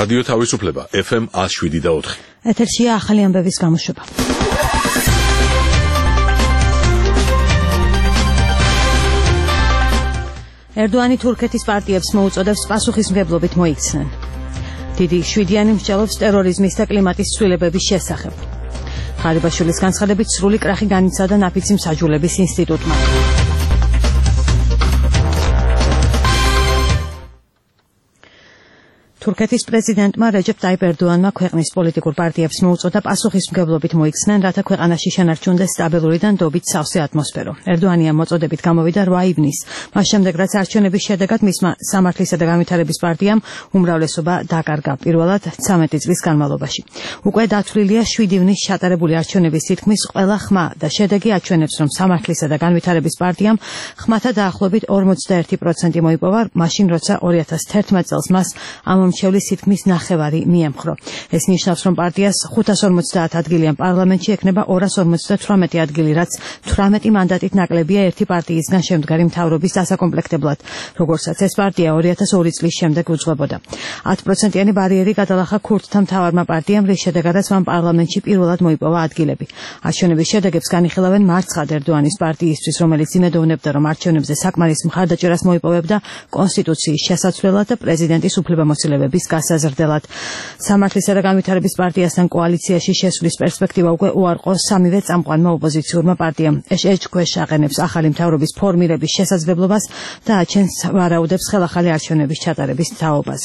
რადიო თავისუფლება FM 107.4. ეთერშია ახალი ამბების გამოშვება. ერდოანი თურქეთის პარტიებს მოუწოდებს პასუხისმგებლობით მოიქცნენ. დიდი შვიდიანი მსჯელობს ტერორიზმის და კლიმატის ცვლილებების შესახებ. ხარიბაშვილის განცხადებით სრული კრახი განიცადა ნაფიცი მსაჯულების ინსტიტუტმა. თურქეთის პრეზიდენტმა რეჯეპ ტაიპ ერდოანმა ქვეყნის პოლიტიკურ პარტიებს მოუწოდა პასუხისმგებლობით მოიქცნენ, რათა ქვეყანაში შენარჩუნდეს სტაბილური და ნდობით სავსე ატმოსფერო. ერდოანი ამ მოწოდებით გამოვიდა 8 ივნისს, მას შემდეგ რაც არჩევნების შედეგად მისმა სამართლისა და განვითარების პარტიამ უმრავლესობა დაკარგა პირველად 13 წლის განმავლობაში. უკვე დათვლილია 7 ივნისს ჩატარებული არჩევნების თითქმის ყველა ხმა და შედეგი აჩვენებს, რომ სამართლისა და განვითარების პარტიამ ხმათა დაახლოებით 41% მოიპოვა, მაშინ როცა 2011 წელს მას ამომრჩევლის თითქმის ნახევარი მიემხრო. ეს ნიშნავს, რომ პარტიას 550 ადგილიან პარლამენტში ექნება 258 ადგილი, რაც 18 მანდატით ნაკლებია ერთი პარტიისგან შემდგარი მთავრობის დასაკომპლექტებლად, როგორცაც ეს პარტია 2002 წლის შემდეგ უძღვებოდა. 10%-იანი ბარიერი გადალახა ქურთთა მთავარმა პარტიამ, რის შედეგადაც მან პარლამენტში პირველად მოიპოვა ადგილები. არჩევნების შედეგებს განიხილავენ მარცხად ერდოანის პარტიისთვის, რომელიც იმედოვნებდა, რომ არჩევნებზე საკმარის მხარდაჭერას მოიპოვებდა კონსტიტუციის შესაცვლელად და პრეზიდენტის უფლებამოსილების გასაზრდელად. სამართლისა და განვითარების პარტიასთან კოალიციაში შესვლის პერსპექტივა უკვე უარყო სამივე წამყვანმა ოპოზიციურმა პარტიამ. ეჭქვეშ აყენებს ახალი მთავრობის ფორმირების შესაძლებლობას და აჩენს ვარაუდებს ხელახალი არჩევნების ჩატარების თაობაზე.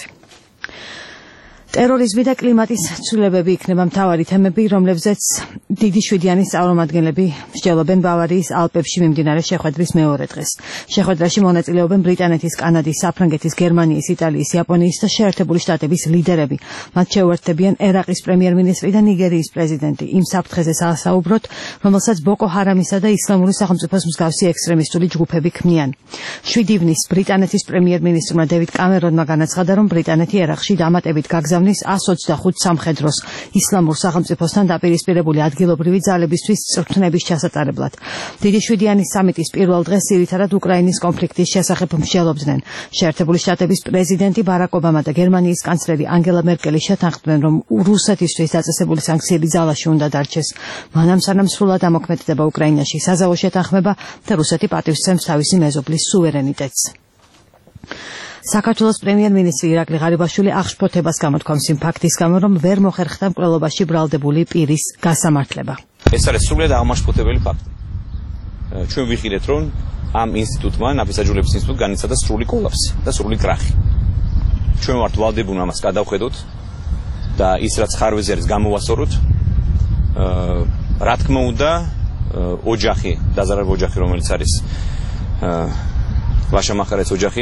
ტერორიზმი და კლიმატის ცვლილებები იქნება მთავარი თემები, რომლებზეც დიდი შვიდიანის წარმომადგენლები მსჯელობენ ბავარიის ალპებში მიმდინარე შეხვედრის მეორე დღეს. შეხვედრაში მონაწილეობენ ბრიტანეთის, კანადის, საფრანგეთის, გერმანიის, იტალიის, იაპონიის და შეერთებული შტატების ლიდერები. მათ შეუერთდებიან ერაყის პრემიერ-მინისტრი და ნიგერიის პრეზიდენტი. იმ საფრთხეზე საუბრობთ, რომელსაც ბოკო ჰარამისა და ისლამური სახელმწიფოს მსგავსი ექსტრემისტული ჯგუფები ქმნიან. 7 ივნისს ბრიტანეთის პრემიერ-მინისტრმა დევიდ კამერონმა განაცხადა, რომ ბრიტანეთი ერაყში დამატებით გაგზავნის 125 სამხედროს ისლამურ სახელმწიფოსთან დაპირისპირებული ადგილობრივი ძალებისთვის წვრთნების ჩასატარებლად. დიდი შვიდიანის სამიტის პირველ დღეს ძირითადად უკრაინის კონფლიქტის შესახებ მსჯელობდნენ. შეერთებული შტატების პრეზიდენტი ბარაკ ობამა და გერმანიის კანცლერი ანგელა მერკელი შეთანხმდნენ, რომ რუსეთისთვის დაწესებული სანქციები ძალაში უნდა დარჩეს. მანამ სანამ სრულად ამოქმედდება უკრაინაში საზავო შეთანხმება და რუსეთი პატივსცემს თავისი მეზობლის სუვერენიტეტს. საქართველოს პრემიერ-მინისტრი ირაკლი ღარიბაშვილი აღშფოთებას გამოთქვამს იმ ფაქტის გამო, რომ ვერ მოხერხდა მკვლელობაში ბრალდებული პირის გასამართლება. ეს არის სრულიად აღმაშფოთებელი ფაქტი. ჩვენ ვიხილეთ, რომ ამ ინსტიტუტმა, ნაფისაჯულების ინსტიტუტმა განიცადა სრული კოლაფსი და სრული კრახი. ჩვენ ვართ ვალდებულნი ამას გადავხედოთ და ის რაც ხარვეზე არის გამოვასწოროთ. რა თქმა უნდა, ოჯახი, დაზარალებული ოჯახი, რომელიც არის ვაშამახარეს ოჯახი,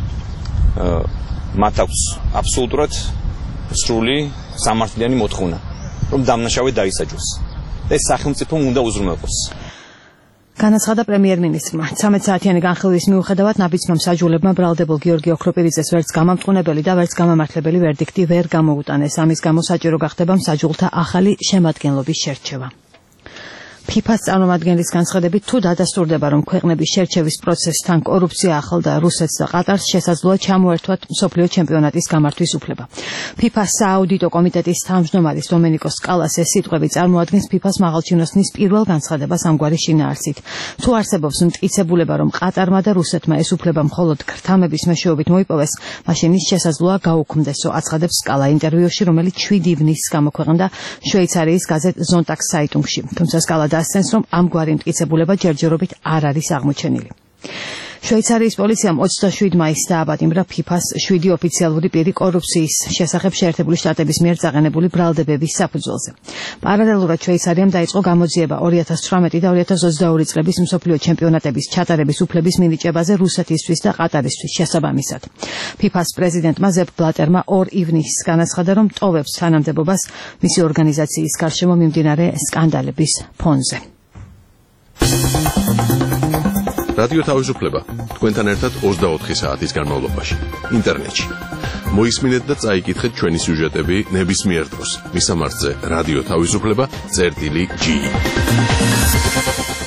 მათ აქვს აბსოლუტურად სრული სამართლიანი მოთხოვნა, რომ დამნაშავე დაისაჯოს. ეს სახელმწიფომ უნდა უზრუნველყოს. განაცხადა პრემიერ-მინისტრმა. 13 საათიანი განხილვის მიუხედავად ნაბიჯმა მსაჯულებმა ბრალდებულ გიორგი ოქროპირიძეს ვერც გამამტყუნებელი და ვერც გამამართლებელი ვერდიქტი ვერ გამოუტანეს. ამის გამო საჭირო გახდება მსაჯულთა ახალი შემადგენლობის შერჩევა. ფიფას წარმომადგენლის განცხადებით, თუ დადასტურდება, რომ ქვეყნების შერჩევის პროცესთან კორუფცია ახლდა რუსეთს და ყატარს, შესაძლოა ჩამოერთვათ მსოფლიო ჩემპიონატის გამართვის უფლება. ფიფას სააუდიტო კომიტეტის თავმჯდომარის დომენიკო სკალას ეს სიტყვები წარმოადგენს ფიფას მაღალჩინოსნის პირველ განცხადებას ამგვარი შინაარსით. თუ არსებობს მტკიცებულება, რომ ყატარმა და რუსეთმა ეს უფლება მხოლოდ ქრთამების მეშვეობით მოიპოვეს, მაშინ ის შესაძლოა გაუქმდესო, აცხადებს სკალა ინტერვიუში, რომელიც 7 ივნისს გამოქვეყნდა შვეიცარიის გაზეთ ზონტაგს საიტუნგში. თუმცა სკალა დასცენს, რომ ამგვარი მტკიცებულება ჯერჯერობით არ არის აღმოჩენილი. შვეიცარიის პოლიციამ 27 მაისს დააპატიმრა ფიფას 7 ოფიციალური პირი კორუფციის შესახებ შეერთებული შტატების მიერ წაყენებული ბრალდებების საფუძველზე. პარალელურად შვეიცარიამ დაიწყო გამოძიება 2018 და 2022 წლების მსოფლიო ჩემპიონატების ჩატარების უფლების მინიჭებაზე რუსეთისთვის და ყატარისთვის შესაბამისად. ფიფას პრეზიდენტმა ზეპ ბლატერმა 2 ივნისს განაცხადა, რომ ტოვებს თანამდებობას მისი ორგანიზაციის გარშემო მიმდინარე სკანდალების ფონზე. რადიო თავისუფლება თქვენთან ერთად 24 საათის განმავლობაში ინტერნეტში. მოისმინეთ და წაიკითხეთ ჩვენი სიუჟეტები ნებისმიერ დროს. მისამართზე რადიო თავისუფლება წერტილი G.